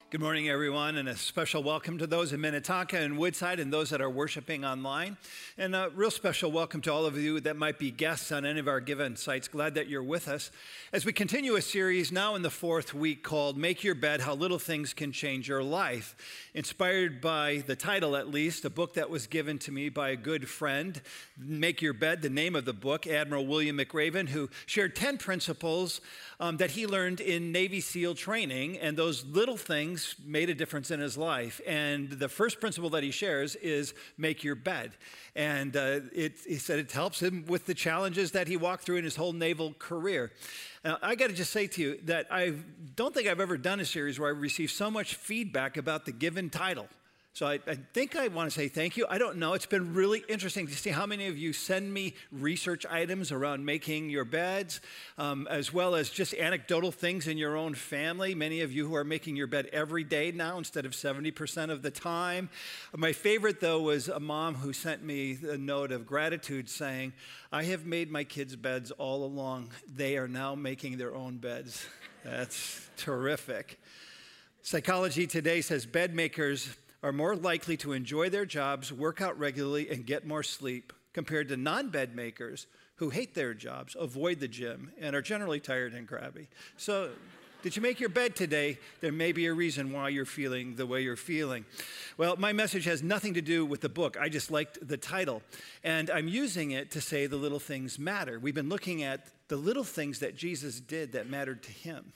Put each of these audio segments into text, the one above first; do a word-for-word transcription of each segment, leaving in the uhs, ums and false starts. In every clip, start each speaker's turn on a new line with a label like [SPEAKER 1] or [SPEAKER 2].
[SPEAKER 1] Good morning, everyone, and a special welcome to those in Minnetonka and Woodside and those that are worshiping online. And a real special welcome to all of you that might be guests on any of our given sites. Glad that you're with us as we continue a series now in the fourth week called Make Your Bed, How Little Things Can Change Your Life. Inspired by the title, at least, a book that was given to me by a good friend, Make Your Bed, the name of the book, Admiral William McRaven, who shared ten principles um, that he learned in Navy SEAL training, and those little things made a difference in his life. And the first principle that he shares is make your bed. And uh, it, he said it helps him with the challenges that he walked through in his whole naval career. Now, I got to just say to you that I don't think I've ever done a series where I've received so much feedback about the given title. So I, I think I want to say thank you. I don't know. It's been really interesting to see how many of you send me research items around making your beds, um, as well as just anecdotal things in your own family. Many of you who are making your bed every day now instead of seventy percent of the time. My favorite, though, was a mom who sent me a note of gratitude saying, I have made my kids' beds all along. They are now making their own beds. That's terrific. Psychology Today says bed makers are more likely to enjoy their jobs, work out regularly, and get more sleep compared to non-bed makers who hate their jobs, avoid the gym, and are generally tired and crabby. So, did you make your bed today? There may be a reason why you're feeling the way you're feeling. Well, my message has nothing to do with the book. I just liked the title, and I'm using it to say the little things matter. We've been looking at the little things that Jesus did that mattered to him,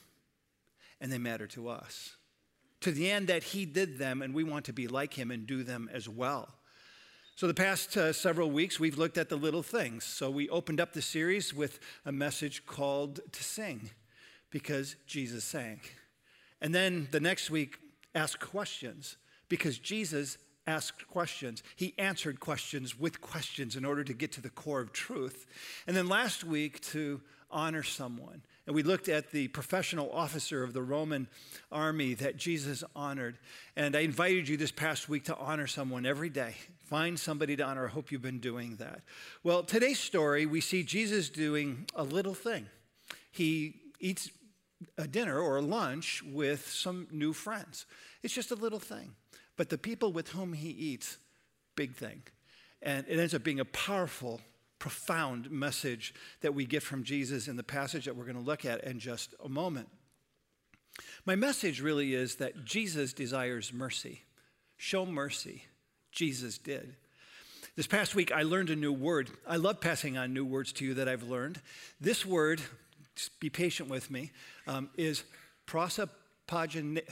[SPEAKER 1] and they matter to us, to the end that he did them, and we want to be like him and do them as well. So the past uh, several weeks, we've looked at the little things. So we opened up the series with a message called To Sing, because Jesus sang. And then the next week, Ask Questions, because Jesus asked questions. He answered questions with questions in order to get to the core of truth. And then last week, to honor someone. And we looked at the professional officer of the Roman army that Jesus honored. And I invited you this past week to honor someone every day. Find somebody to honor. I hope you've been doing that. Well, today's story, we see Jesus doing a little thing. He eats a dinner or a lunch with some new friends. It's just a little thing. But the people with whom he eats, big thing. And it ends up being a powerful, profound message that we get from Jesus in the passage that we're going to look at in just a moment. My message really is that Jesus desires mercy. Show mercy. Jesus did. This past week, I learned a new word. I love passing on new words to you that I've learned. This word, just be patient with me, um, is prosopagnosia.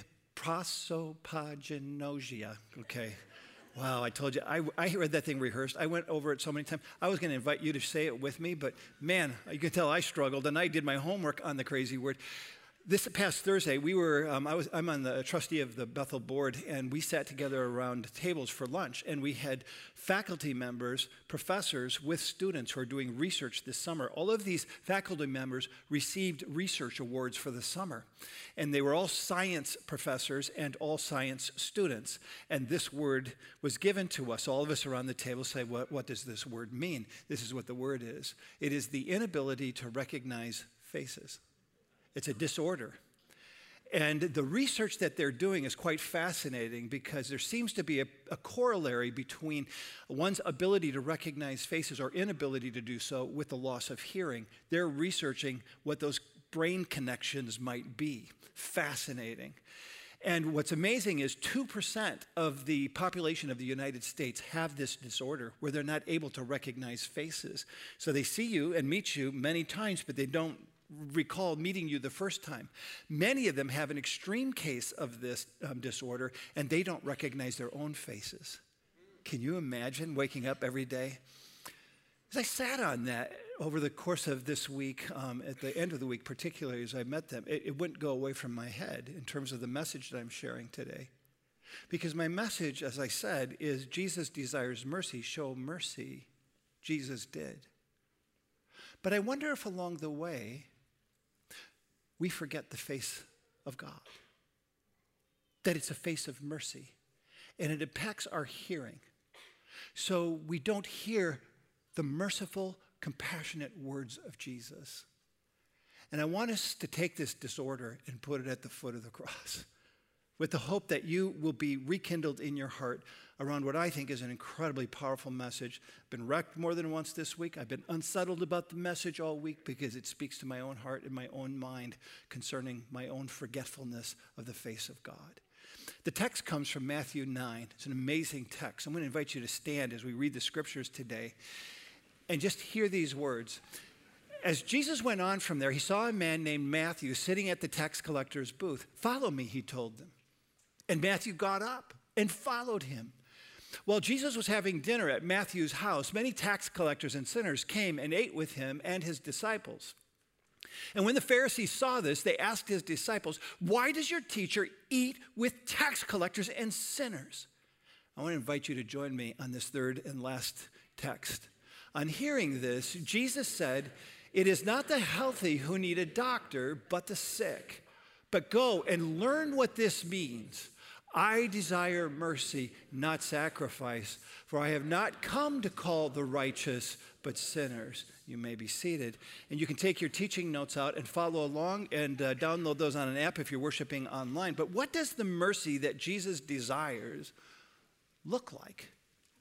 [SPEAKER 1] Prosopagnosia, okay. Wow, I told you, I, I read that thing rehearsed. I went over it so many times. I was going to invite you to say it with me, but man, you can tell I struggled, and I did my homework on the crazy word. This past Thursday, we were, um, I was, I'm on the trustee of the Bethel board, and we sat together around tables for lunch, and we had faculty members, professors with students who are doing research this summer. All of these faculty members received research awards for the summer, and they were all science professors and all science students, and this word was given to us. All of us around the table say, what, what does this word mean? This is what the word is. It is the inability to recognize faces. It's a disorder. And the research that they're doing is quite fascinating because there seems to be a, a corollary between one's ability to recognize faces or inability to do so with the loss of hearing. They're researching what those brain connections might be. Fascinating. And what's amazing is two percent of the population of the United States have this disorder where they're not able to recognize faces. So they see you and meet you many times, but they don't recall meeting you the first time. Many of them have an extreme case of this um, disorder, and they don't recognize their own faces. Can you imagine waking up every day? As I sat on that over the course of this week, um, at the end of the week, particularly as I met them, it, it wouldn't go away from my head in terms of the message that I'm sharing today. Because my message, as I said, is Jesus desires mercy. Show mercy. Jesus did. But I wonder if along the way, we forget the face of God, that it's a face of mercy, and it impacts our hearing. So we don't hear the merciful, compassionate words of Jesus. And I want us to take this disorder and put it at the foot of the cross. with the hope that you will be rekindled in your heart around what I think is an incredibly powerful message. I've been wrecked more than once this week. I've been unsettled about the message all week because it speaks to my own heart and my own mind concerning my own forgetfulness of the face of God. The text comes from Matthew nine. It's an amazing text. I'm going to invite you to stand as we read the scriptures today and just hear these words. As Jesus went on from there, he saw a man named Matthew sitting at the tax collector's booth. "Follow me," he told them. And Matthew got up and followed him. While Jesus was having dinner at Matthew's house, many tax collectors and sinners came and ate with him and his disciples. And when the Pharisees saw this, they asked his disciples, "Why does your teacher eat with tax collectors and sinners?" I want to invite you to join me on this third and last text. On hearing this, Jesus said, "It is not the healthy who need a doctor, but the sick. But go and learn what this means. I desire mercy, not sacrifice, for I have not come to call the righteous, but sinners." You may be seated. And you can take your teaching notes out and follow along and uh, download those on an app if you're worshiping online. But what does the mercy that Jesus desires look like?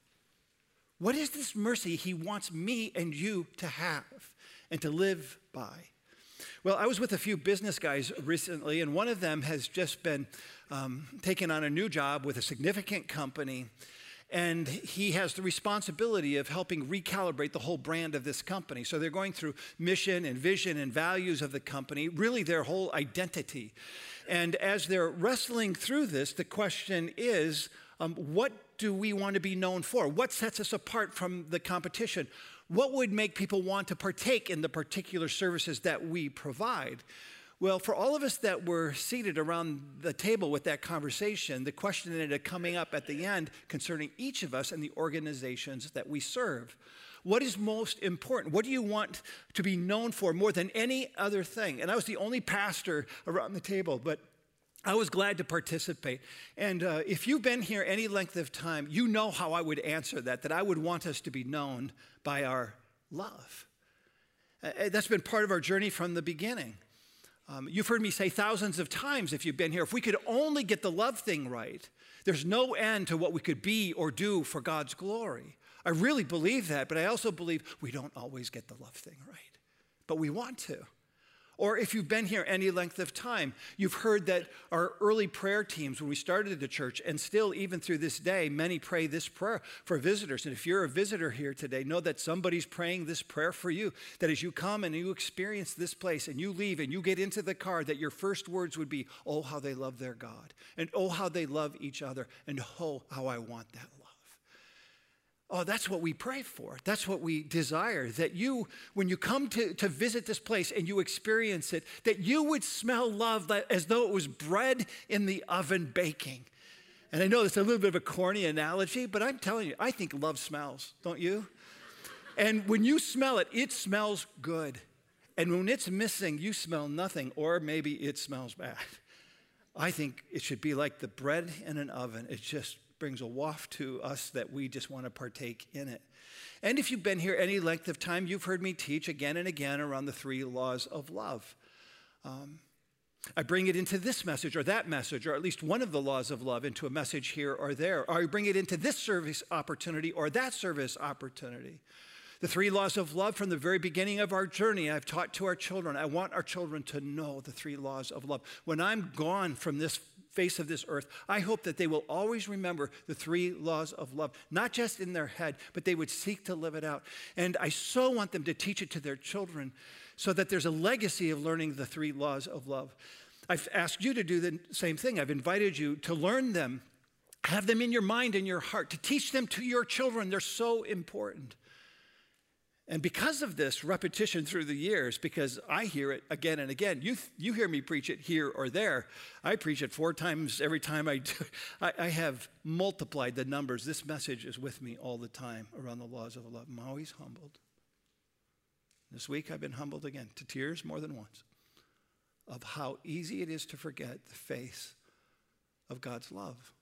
[SPEAKER 1] What is this mercy he wants me and you to have and to live by? Well, I was with a few business guys recently, and one of them has just been um, taken on a new job with a significant company, and he has the responsibility of helping recalibrate the whole brand of this company. So they're going through mission and vision and values of the company, really their whole identity. And as they're wrestling through this, the question is, um, what do we want to be known for? What sets us apart from the competition? What would make people want to partake in the particular services that we provide? Well, for all of us that were seated around the table with that conversation, the question ended up coming up at the end concerning each of us and the organizations that we serve. What is most important? What do you want to be known for more than any other thing? And I was the only pastor around the table, but I was glad to participate. And uh, if you've been here any length of time, you know how I would answer that, that I would want us to be known by our love. Uh, that's been part of our journey from the beginning. Um, you've heard me say thousands of times, if you've been here, if we could only get the love thing right, there's no end to what we could be or do for God's glory. I really believe that, but I also believe we don't always get the love thing right, but we want to. Or if you've been here any length of time, you've heard that our early prayer teams, when we started the church, and still even through this day, many pray this prayer for visitors. And if you're a visitor here today, know that somebody's praying this prayer for you, that as you come and you experience this place and you leave and you get into the car, that your first words would be, "Oh, how they love their God, and oh, how they love each other, and oh, how I want that love." Oh, that's what we pray for. That's what we desire, that you, when you come to, to visit this place and you experience it, that you would smell love as though it was bread in the oven baking. And I know it's a little bit of a corny analogy, but I'm telling you, I think love smells, don't you? And when you smell it, it smells good. And when it's missing, you smell nothing, or maybe it smells bad. I think it should be like the bread in an oven. It just brings a waft to us that we just want to partake in it. And if you've been here any length of time, you've heard me teach again and again around the three laws of love. Um, I bring it into this message or that message, or at least one of the laws of love into a message here or there. Or I bring it into this service opportunity or that service opportunity. The three laws of love from the very beginning of our journey, I've taught to our children. I want our children to know the three laws of love. When I'm gone from this face of this earth, I hope that they will always remember the three laws of love, not just in their head, but they would seek to live it out. And I so want them to teach it to their children so that there's a legacy of learning the three laws of love. I've asked you to do the same thing. I've invited you to learn them, have them in your mind and your heart, to teach them to your children. They're so important. And because of this repetition through the years, because I hear it again and again, you you hear me preach it here or there. I preach it four times every time I do. I, I have multiplied the numbers. This message is with me all the time around the laws of love. I'm always humbled. This week I've been humbled again to tears more than once of how easy it is to forget the face of God's love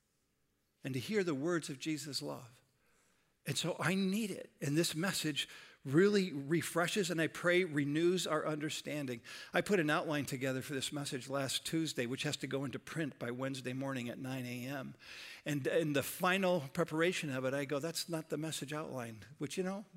[SPEAKER 1] and to hear the words of Jesus' love. And so I need it. And this message really refreshes and I pray renews our understanding. I put an outline together for this message last Tuesday, which has to go into print by Wednesday morning at nine a.m. And in the final preparation of it, I go, that's not the message outline, which, you know,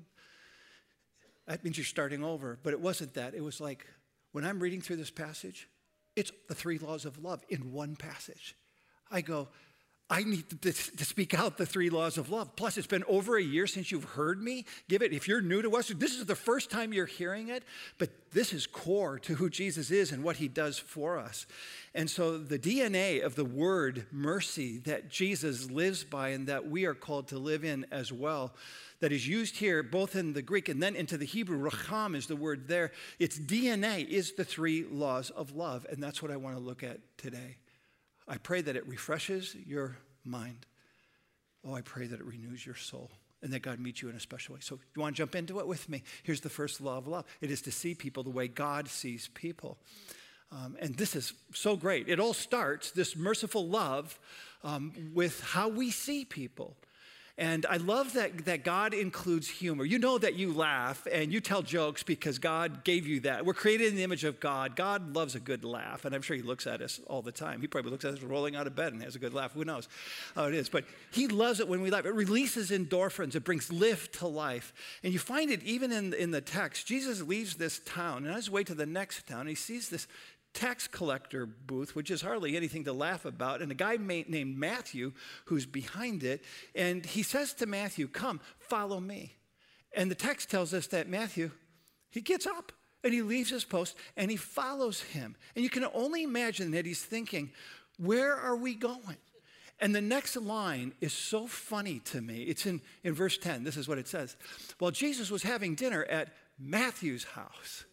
[SPEAKER 1] that means you're starting over. But it wasn't that. It was like, when I'm reading through this passage, it's the three laws of love in one passage. I go, I need to, to speak out the three laws of love. Plus, it's been over a year since you've heard me give it. If you're new to us, this is the first time you're hearing it, but this is core to who Jesus is and what he does for us. And so the D N A of the word mercy that Jesus lives by and that we are called to live in as well, that is used here both in the Greek and then into the Hebrew, racham is the word there. Its D N A is the three laws of love, and that's what I want to look at today. I pray that it refreshes your mind. Oh, I pray that it renews your soul and that God meets you in a special way. So you want to jump into it with me? Here's the first law of love. It is to see people the way God sees people. Um, and this is so great. It all starts, this merciful love, um, with how we see people. And I love that, that God includes humor. You know that you laugh and you tell jokes because God gave you that. We're created in the image of God. God loves a good laugh, and I'm sure he looks at us all the time. He probably looks at us rolling out of bed and has a good laugh. Who knows how it is? But he loves it when we laugh. It releases endorphins. It brings life to life. And you find it even in, in the text. Jesus leaves this town, and on his way to the next town, he sees this tax collector booth, which is hardly anything to laugh about, and a guy named Matthew who's behind it, and he says to Matthew, come, follow me. And the text tells us that Matthew, he gets up and he leaves his post and he follows him. And you can only imagine that he's thinking, where are we going? And the next line is so funny to me. It's in, in verse ten. This is what it says. While Jesus was having dinner at Matthew's house.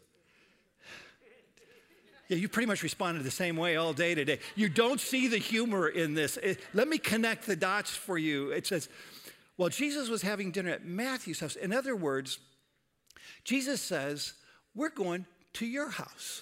[SPEAKER 1] Yeah, you pretty much responded the same way all day today. You don't see the humor in this. It, let me connect the dots for you. It says, well, Jesus was having dinner at Matthew's house. In other words, Jesus says, we're going to your house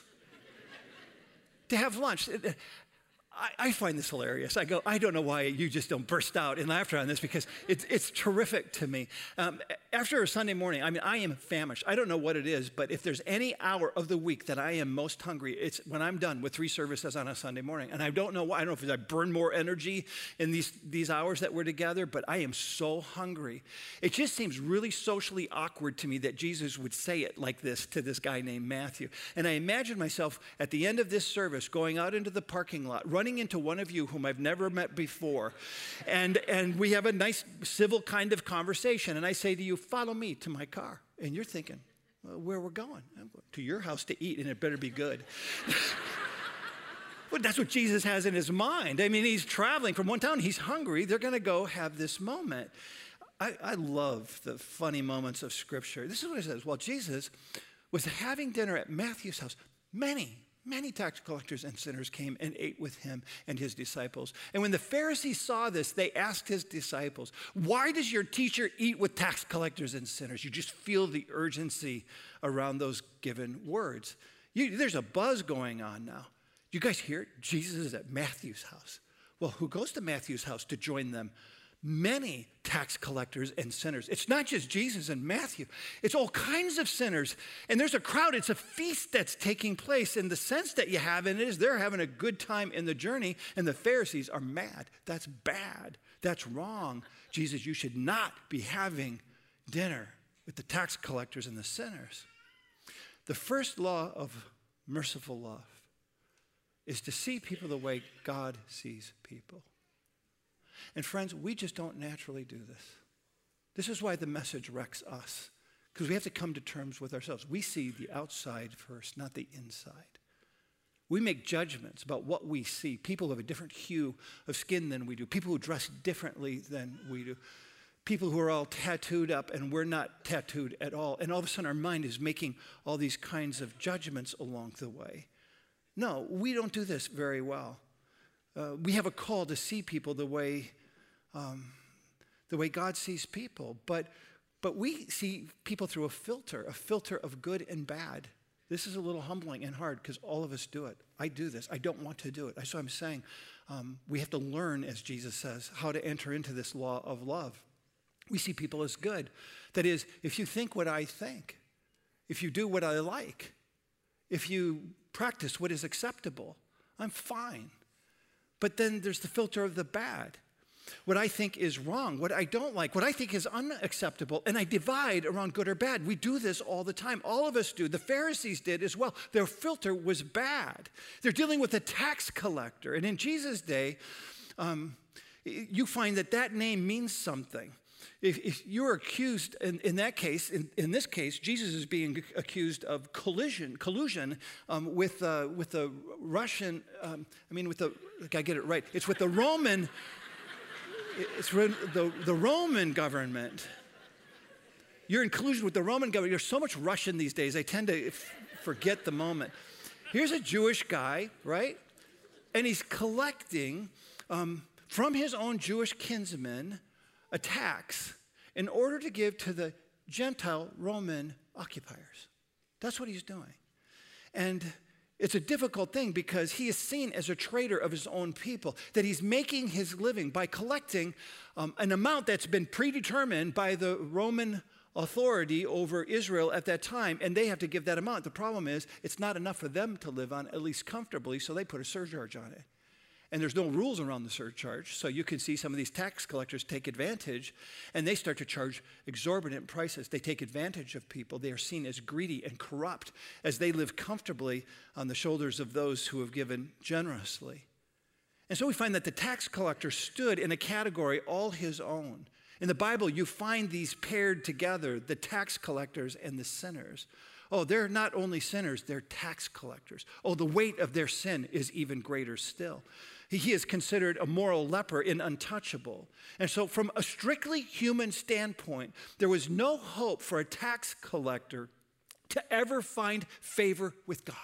[SPEAKER 1] to have lunch. I, I find this hilarious. I go, I don't know why you just don't burst out in laughter on this because it's, it's terrific to me. Um, after a Sunday morning, I mean, I am famished. I don't know what it is, but if there's any hour of the week that I am most hungry, it's when I'm done with three services on a Sunday morning. And I don't know why. I don't know if I burn more energy in these, these hours that we're together, but I am so hungry. It just seems really socially awkward to me that Jesus would say it like this to this guy named Matthew. And I imagine myself at the end of this service going out into the parking lot, running into one of you whom I've never met before, and, and we have a nice civil kind of conversation, and I say to you, follow me to my car. And you're thinking, well, where we're going? I'm going to your house to eat, and it better be good. Well, that's what Jesus has in his mind. I mean, he's traveling from one town. He's hungry. They're going to go have this moment. I, I love the funny moments of Scripture. This is what it says. While Jesus was having dinner at Matthew's house, many Many tax collectors and sinners came and ate with him and his disciples. And when the Pharisees saw this, they asked his disciples, why does your teacher eat with tax collectors and sinners? You just feel the urgency around those given words. You, there's a buzz going on now. You guys hear it? Jesus is at Matthew's house. Well, who goes to Matthew's house to join them? Many tax collectors and sinners. It's not just Jesus and Matthew. It's all kinds of sinners. And there's a crowd. It's a feast that's taking place. And the sense that you have in it is they're having a good time in the journey, and the Pharisees are mad. That's bad. That's wrong. Jesus, you should not be having dinner with the tax collectors and the sinners. The first law of merciful love is to see people the way God sees people. And friends, we just don't naturally do this. This is why the message wrecks us, because we have to come to terms with ourselves. We see the outside first, not the inside. We make judgments about what we see. People have a different hue of skin than we do. People who dress differently than we do. People who are all tattooed up and we're not tattooed at all. And all of a sudden our mind is making all these kinds of judgments along the way. No, we don't do this very well. Uh, we have a call to see people the way, um, the way God sees people, but, but we see people through a filter, a filter of good and bad. This is a little humbling and hard because all of us do it. I do this. I don't want to do it. That's what I'm saying. Um, we have to learn, as Jesus says, how to enter into this law of love. We see people as good. That is, if you think what I think, if you do what I like, if you practice what is acceptable, I'm fine. But then there's the filter of the bad. What I think is wrong, what I don't like, what I think is unacceptable, and I divide around good or bad. We do this all the time. All of us do. The Pharisees did as well. Their filter was bad. They're dealing with a tax collector. And in Jesus' day, um, you find that that name means something. If, if you're accused, in, in that case, in, in this case, Jesus is being accused of collusion, collusion um, with, uh, with the Russian, um, I mean, with the, I get it right, it's with the Roman, it's with the, the Roman government. You're in collusion with the Roman government. There's so much Russian these days, I tend to f- forget the moment. Here's a Jewish guy, right? And he's collecting um, from his own Jewish kinsmen a tax in order to give to the Gentile Roman occupiers. That's what he's doing. And it's a difficult thing because he is seen as a traitor of his own people, that he's making his living by collecting um, an amount that's been predetermined by the Roman authority over Israel at that time, and they have to give that amount. The problem is it's not enough for them to live on, at least comfortably, so they put a surcharge on it. And there's no rules around the surcharge, so you can see some of these tax collectors take advantage, and they start to charge exorbitant prices. They take advantage of people. They are seen as greedy and corrupt as they live comfortably on the shoulders of those who have given generously. And so we find that the tax collector stood in a category all his own. In the Bible, you find these paired together, the tax collectors and the sinners. Oh, they're not only sinners, they're tax collectors. Oh, the weight of their sin is even greater still. He is considered a moral leper and untouchable. And so from a strictly human standpoint, there was no hope for a tax collector to ever find favor with God.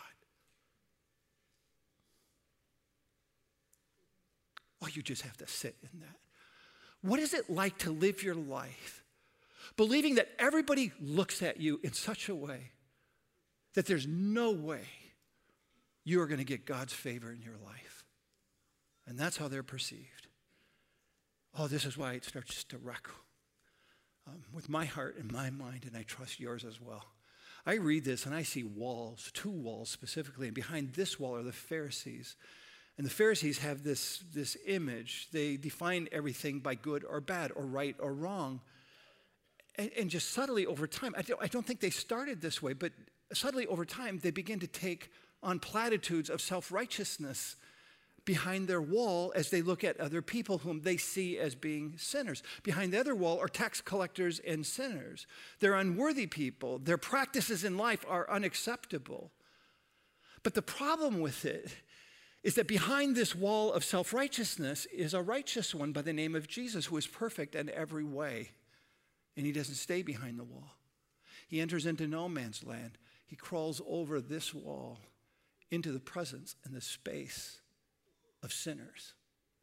[SPEAKER 1] Oh, you just have to sit in that. What is it like to live your life believing that everybody looks at you in such a way that there's no way you are going to get God's favor in your life? And that's how they're perceived. Oh, this is why it starts to wreck um, with my heart and my mind, and I trust yours as well. I read this and I see walls, two walls specifically, and behind this wall are the Pharisees. And the Pharisees have this, this image. They define everything by good or bad or right or wrong. And, and just subtly over time, I don't, I don't think they started this way, but subtly over time, they begin to take on platitudes of self-righteousness behind their wall as they look at other people whom they see as being sinners. Behind the other wall are tax collectors and sinners. They're unworthy people. Their practices in life are unacceptable. But the problem with it is that behind this wall of self-righteousness is a righteous one by the name of Jesus, who is perfect in every way. And he doesn't stay behind the wall. He enters into no man's land. He crawls over this wall into the presence and the space of sinners,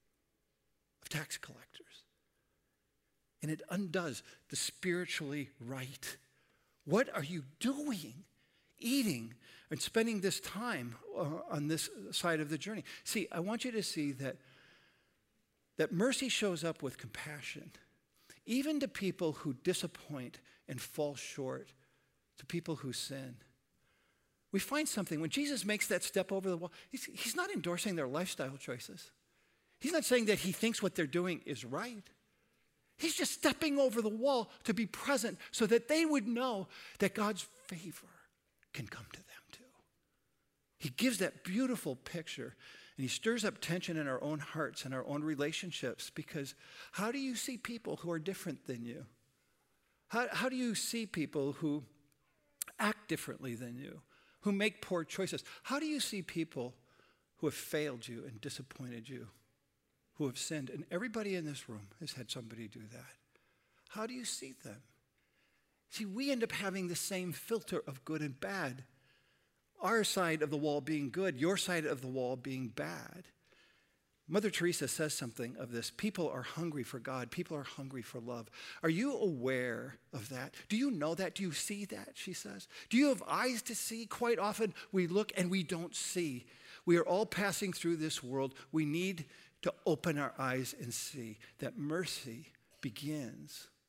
[SPEAKER 1] of tax collectors. And it undoes the spiritually right. What are you doing, eating and spending this time uh, on this side of the journey? See, I want you to see that, that mercy shows up with compassion, even to people who disappoint and fall short, to people who sin. We find something. When Jesus makes that step over the wall, he's, he's not endorsing their lifestyle choices. He's not saying that he thinks what they're doing is right. He's just stepping over the wall to be present so that they would know that God's favor can come to them too. He gives that beautiful picture, and he stirs up tension in our own hearts and our own relationships, because how do you see people who are different than you? How, how do you see people who act differently than you, who make poor choices? How do you see people who have failed you and disappointed you, who have sinned? And everybody in this room has had somebody do that. How do you see them? See, we end up having the same filter of good and bad. Our side of the wall being good, your side of the wall being bad. Mother Teresa says something of this. People are hungry for God. People are hungry for love. Are you aware of that? Do you know that? Do you see that, she says? Do you have eyes to see? Quite often we look and we don't see. We are all passing through this world. We need to open our eyes and see that mercy begins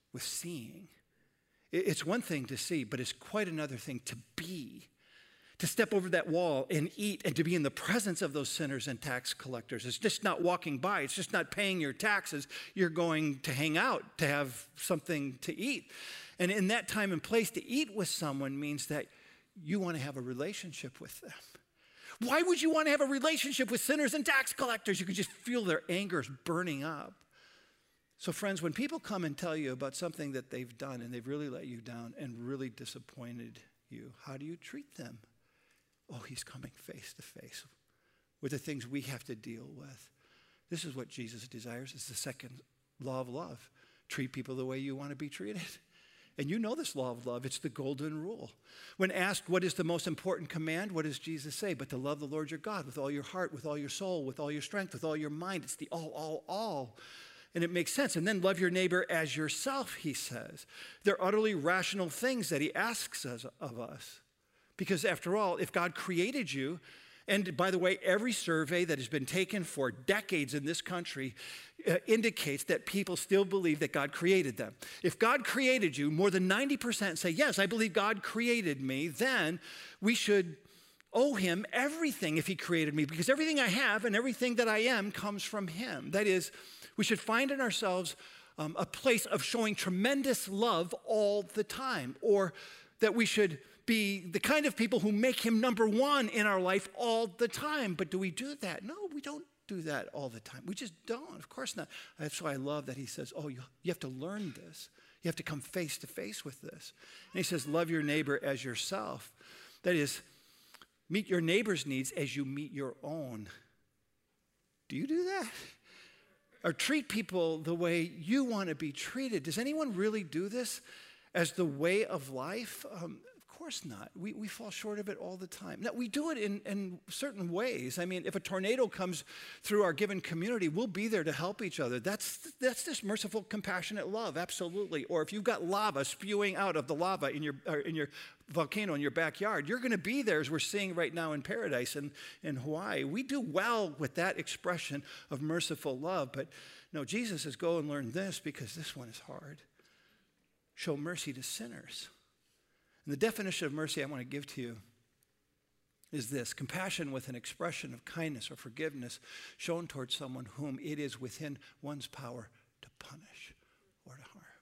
[SPEAKER 1] with seeing. It's one thing to see, but it's quite another thing to be. To step over that wall and eat and to be in the presence of those sinners and tax collectors. It's just not walking by. It's just not paying your taxes. You're going to hang out to have something to eat. And in that time and place, to eat with someone means that you want to have a relationship with them. Why would you want to have a relationship with sinners and tax collectors? You could just feel their anger burning up. So friends, when people come and tell you about something that they've done and they've really let you down and really disappointed you, how do you treat them? Oh, he's coming face to face with the things we have to deal with. This is what Jesus desires. It's the second law of love. Treat people the way you want to be treated. And you know this law of love. It's the golden rule. When asked what is the most important command, what does Jesus say? But to love the Lord your God with all your heart, with all your soul, with all your strength, with all your mind. It's the all, all, all. And it makes sense. And then love your neighbor as yourself, he says. They're utterly rational things that he asks us, of us. Because after all, if God created you, and by the way, every survey that has been taken for decades in this country uh, indicates that people still believe that God created them. If God created you, more than ninety percent say, yes, I believe God created me, then we should owe him everything if he created me, because everything I have and everything that I am comes from him. That is, we should find in ourselves um, a place of showing tremendous love all the time, or that we should be the kind of people who make him number one in our life all the time. But do we do that? No, we don't do that all the time. We just don't. Of course not. That's why I love that he says, oh, you, you have to learn this. You have to come face to face with this. And he says, love your neighbor as yourself. That is, meet your neighbor's needs as you meet your own. Do you do that? Or treat people the way you want to be treated. Does anyone really do this as the way of life? Um, Of course not. We, we fall short of it all the time. Now, we do it in, in certain ways. I mean, if a tornado comes through our given community, we'll be there to help each other. That's, that's this merciful, compassionate love, absolutely. Or if you've got lava spewing out of the lava in your, or in your volcano in your backyard, you're going to be there, as we're seeing right now in Paradise in, in Hawaii. We do well with that expression of merciful love. But no, Jesus says, go and learn this, because this one is hard. Show mercy to sinners. And the definition of mercy I want to give to you is this: compassion with an expression of kindness or forgiveness shown towards someone whom it is within one's power to punish or to harm.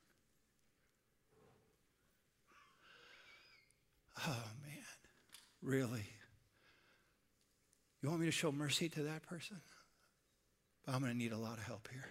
[SPEAKER 1] Oh, man, really? You want me to show mercy to that person? I'm going to need a lot of help here.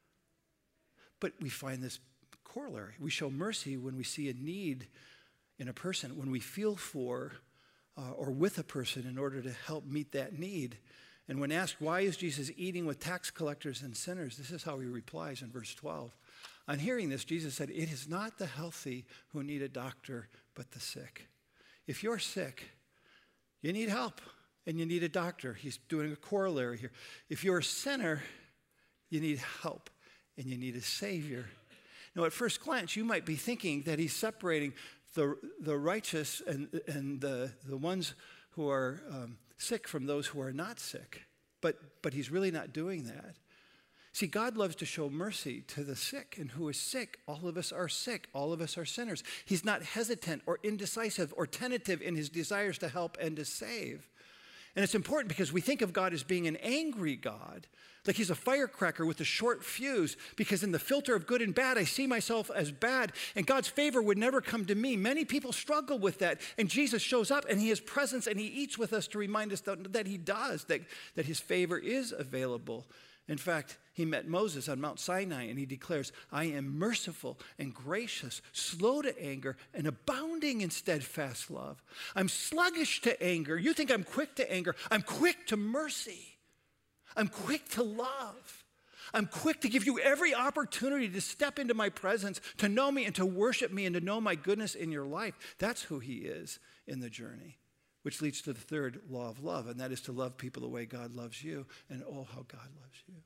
[SPEAKER 1] But we find this corollary. We show mercy when we see a need in a person, when we feel for uh, or with a person in order to help meet that need. And when asked, why is Jesus eating with tax collectors and sinners? This is how he replies in verse twelve. On hearing this, Jesus said, it is not the healthy who need a doctor, but the sick. If you're sick, you need help and you need a doctor. He's doing a corollary here. If you're a sinner, you need help and you need a savior. Now, at first glance, you might be thinking that he's separating the, the righteous and, and the, the ones who are um, sick from those who are not sick. But, but he's really not doing that. See, God loves to show mercy to the sick, and who is sick? All of us are sick. All of us are sinners. He's not hesitant or indecisive or tentative in his desires to help and to save. And it's important because we think of God as being an angry God, like he's a firecracker with a short fuse, because in the filter of good and bad, I see myself as bad, and God's favor would never come to me. Many people struggle with that, and Jesus shows up, and he has presence, and he eats with us to remind us that, that he does, that, that his favor is available. In fact, he met Moses on Mount Sinai, and he declares, I am merciful and gracious, slow to anger, and abounding in steadfast love. I'm sluggish to anger. You think I'm quick to anger. I'm quick to mercy. I'm quick to love. I'm quick to give you every opportunity to step into my presence, to know me and to worship me and to know my goodness in your life. That's who he is in the journey, which leads to the third law of love, and that is to love people the way God loves you. And oh, how God loves you.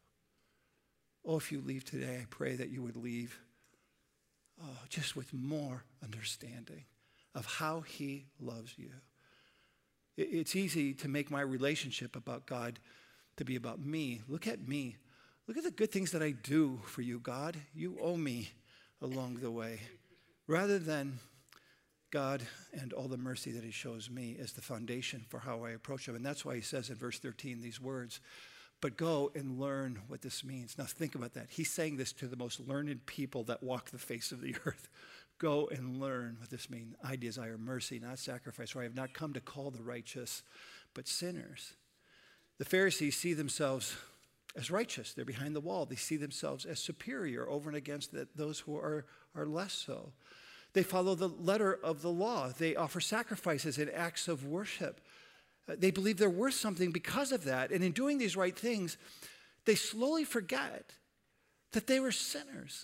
[SPEAKER 1] Oh, if you leave today, I pray that you would leave oh, just with more understanding of how he loves you. It's easy to make my relationship about God to be about me. Look at me. Look at the good things that I do for you, God. You owe me along the way, rather than God and all the mercy that he shows me as the foundation for how I approach him. And that's why he says in verse thirteen these words, but go and learn what this means. Now think about that. He's saying this to the most learned people that walk the face of the earth. Go and learn what this means. I desire mercy, not sacrifice, for I have not come to call the righteous, but sinners. The Pharisees see themselves as righteous. They're behind the wall. They see themselves as superior over and against the, those who are, are less so. They follow the letter of the law. They offer sacrifices and acts of worship. Uh, they believe they're worth something because of that. And in doing these right things, they slowly forget that they were sinners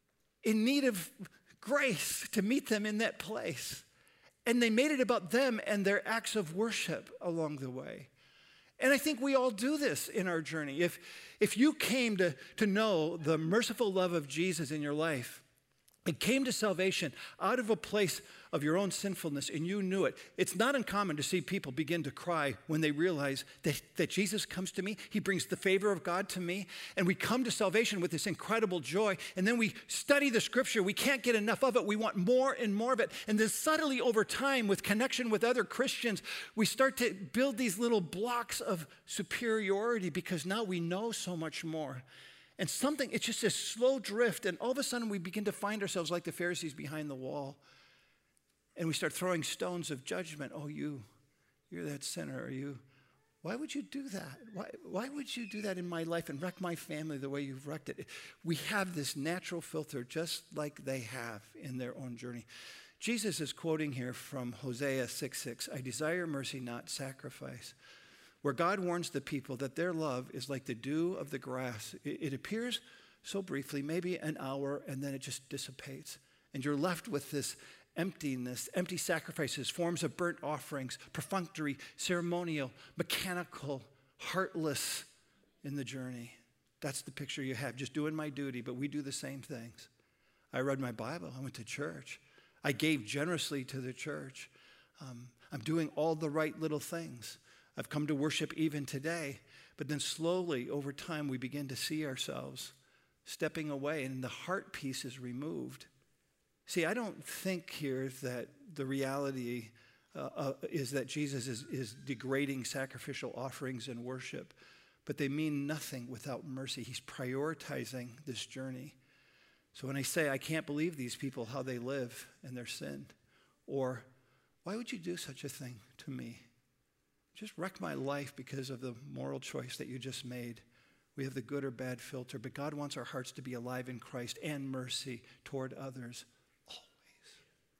[SPEAKER 1] in need of grace to meet them in that place. And they made it about them and their acts of worship along the way. And I think we all do this in our journey. If, if you came to, to know the merciful love of Jesus in your life, and came to salvation out of a place of your own sinfulness, and you knew it. It's not uncommon to see people begin to cry when they realize that, that Jesus comes to me. He brings the favor of God to me, and we come to salvation with this incredible joy, and then we study the scripture. We can't get enough of it. We want more and more of it. And then subtly over time, with connection with other Christians, we start to build these little blocks of superiority because now we know so much more. And something, it's just this slow drift, and all of a sudden we begin to find ourselves like the Pharisees behind the wall. And we start throwing stones of judgment. Oh, you, you're that sinner. Are you? Why would you do that? Why, why would you do that in my life and wreck my family the way you've wrecked it? We have this natural filter just like they have in their own journey. Jesus is quoting here from Hosea six six, I desire mercy, not sacrifice. Where God warns the people that their love is like the dew of the grass. It, it appears so briefly, maybe an hour, and then it just dissipates. And you're left with this emptiness, empty sacrifices, forms of burnt offerings, perfunctory, ceremonial, mechanical, heartless in the journey. That's the picture you have, just doing my duty, but we do the same things. I read my Bible. I went to church. I gave generously to the church. Um, I'm doing all the right little things. I've come to worship even today, but then slowly over time we begin to see ourselves stepping away and the heart piece is removed. See, I don't think here that the reality uh, uh, is that Jesus is, is degrading sacrificial offerings and worship, but they mean nothing without mercy. He's prioritizing this journey. So when I say, I can't believe these people, how they live in their sin, or why would you do such a thing to me? Just wreck my life because of the moral choice that you just made. We have the good or bad filter, but God wants our hearts to be alive in Christ and mercy toward others always.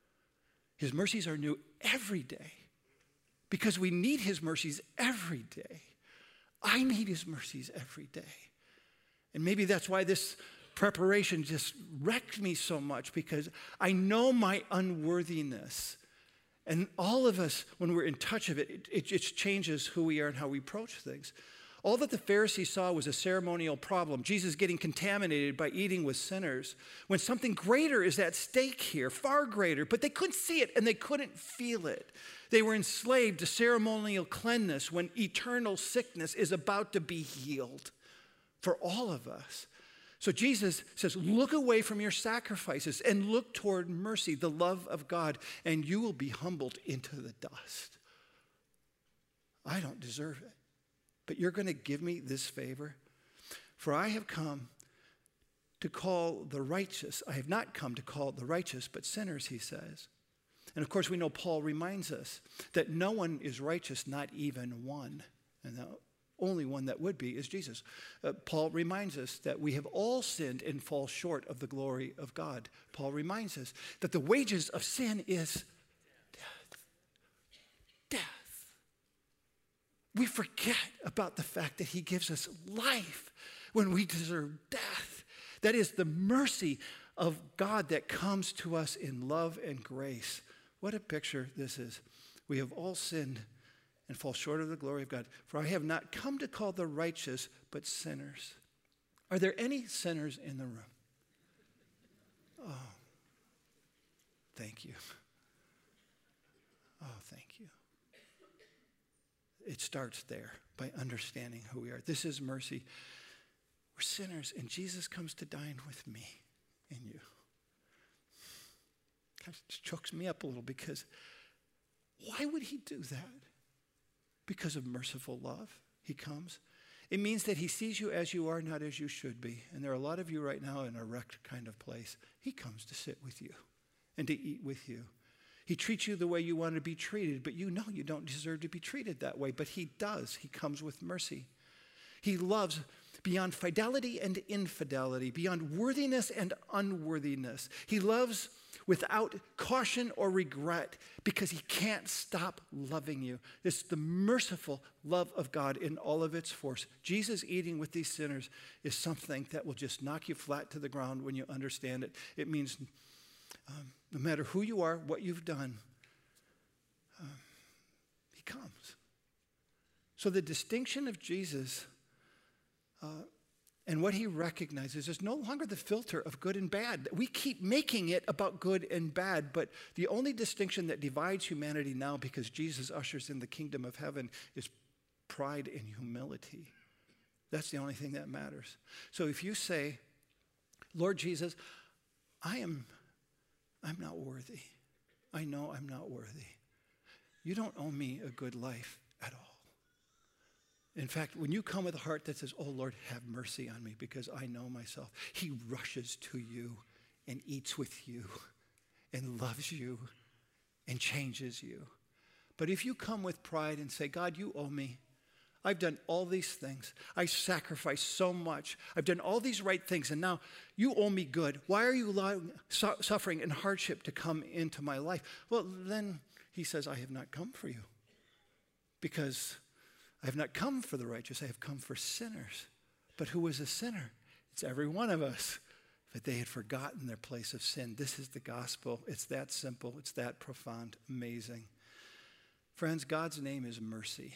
[SPEAKER 1] His mercies are new every day because we need his mercies every day. I need his mercies every day. And maybe that's why this preparation just wrecked me so much, because I know my unworthiness. And all of us, when we're in touch of it, it, it just changes who we are and how we approach things. All that the Pharisees saw was a ceremonial problem, Jesus getting contaminated by eating with sinners, when something greater is at stake here, far greater, but they couldn't see it and they couldn't feel it. They were enslaved to ceremonial cleanness when eternal sickness is about to be healed for all of us. So Jesus says, look away from your sacrifices and look toward mercy, the love of God, and you will be humbled into the dust. I don't deserve it, but you're going to give me this favor? For I have come to call the righteous. I have not come to call the righteous, but sinners, he says. And of course, we know Paul reminds us that no one is righteous, not even one. And the only one that would be is Jesus. Uh, Paul reminds us that we have all sinned and fall short of the glory of God. Paul reminds us that the wages of sin is death. Death. We forget about the fact that he gives us life when we deserve death. That is the mercy of God that comes to us in love and grace. What a picture this is. We have all sinned and fall short of the glory of God. For I have not come to call the righteous, but sinners. Are there any sinners in the room? Oh, thank you. Oh, thank you. It starts there by understanding who we are. This is mercy. We're sinners, and Jesus comes to dine with me and you. of chokes me up a little, because why would he do that? Because of merciful love, he comes. It means that he sees you as you are, not as you should be. And there are a lot of you right now in a wrecked kind of place. He comes to sit with you and to eat with you. He treats you the way you want to be treated, but you know you don't deserve to be treated that way. But he does. He comes with mercy. He loves beyond fidelity and infidelity, beyond worthiness and unworthiness. He loves without caution or regret, because he can't stop loving you. It's the merciful love of God in all of its force. Jesus eating with these sinners is something that will just knock you flat to the ground when you understand it. It means um, no matter who you are, what you've done, um, he comes. So the distinction of Jesus uh, and what he recognizes is no longer the filter of good and bad. We keep making it about good and bad, but the only distinction that divides humanity now, because Jesus ushers in the kingdom of heaven, is pride and humility. That's the only thing that matters. So if you say, Lord Jesus, I am, I'm not worthy. I know I'm not worthy. You don't owe me a good life at all. In fact, when you come with a heart that says, oh, Lord, have mercy on me because I know myself, he rushes to you and eats with you and loves you and changes you. But if you come with pride and say, God, you owe me. I've done all these things. I sacrificed so much. I've done all these right things, and now you owe me good. Why are you allowing su- suffering and hardship to come into my life? Well, then he says, I have not come for you, because I have not come for the righteous, I have come for sinners. But who is a sinner? It's every one of us. But they had forgotten their place of sin. This is the gospel. It's that simple. It's that profound, amazing. Friends, God's name is mercy.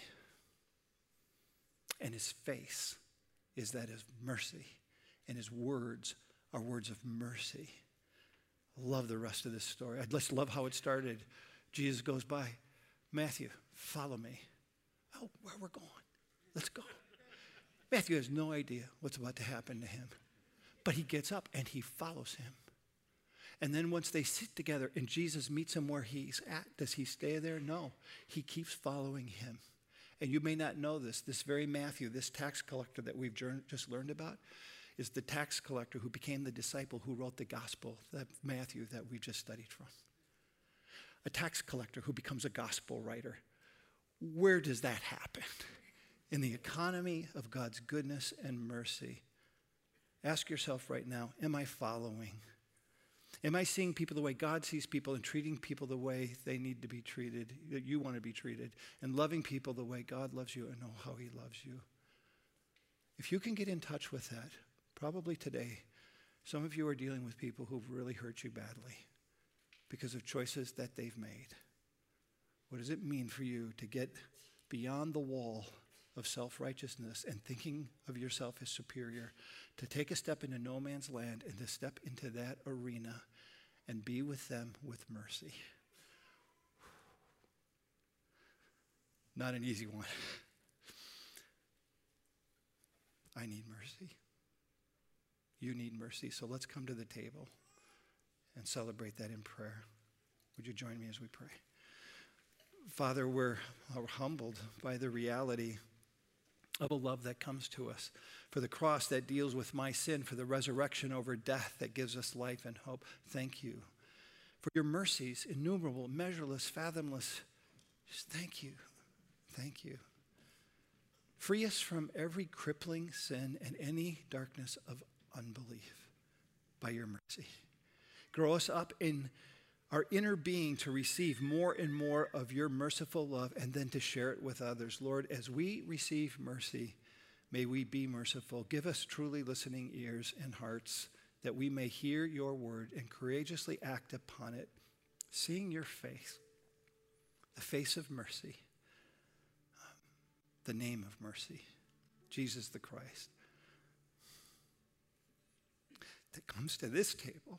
[SPEAKER 1] And his face is that of mercy. And his words are words of mercy. I love the rest of this story. I just love how it started. Jesus goes by, Matthew, follow me. Oh, where we're going. Let's go. Matthew has no idea what's about to happen to him. But he gets up and he follows him. And then once they sit together and Jesus meets him where he's at, does he stay there? No. He keeps following him. And you may not know this. This very Matthew, this tax collector that we've just learned about, is the tax collector who became the disciple who wrote the gospel, that Matthew that we just studied from. A tax collector who becomes a gospel writer. Where does that happen? In the economy of God's goodness and mercy. Ask yourself right now, am I following? Am I seeing people the way God sees people and treating people the way they need to be treated, that you want to be treated, and loving people the way God loves you and know how he loves you? If you can get in touch with that, probably today, some of you are dealing with people who've really hurt you badly because of choices that they've made. What does it mean for you to get beyond the wall of self-righteousness and thinking of yourself as superior, to take a step into no man's land and to step into that arena and be with them with mercy? Not an easy one. I need mercy. You need mercy. So let's come to the table and celebrate that in prayer. Would you join me as we pray? Father, we're humbled by the reality of a love that comes to us, for the cross that deals with my sin, for the resurrection over death that gives us life and hope. Thank you for your mercies, innumerable, measureless, fathomless. Just thank you. Thank you. Free us from every crippling sin and any darkness of unbelief by your mercy. Grow us up in our inner being to receive more and more of your merciful love and then to share it with others. Lord, as we receive mercy, may we be merciful. Give us truly listening ears and hearts that we may hear your word and courageously act upon it, seeing your face, the face of mercy, um, the name of mercy, Jesus the Christ, that comes to this table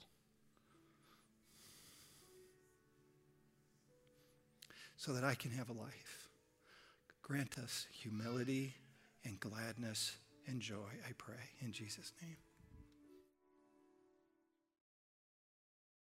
[SPEAKER 1] so that I can have a life. Grant us humility and gladness and joy, I pray, in Jesus' name.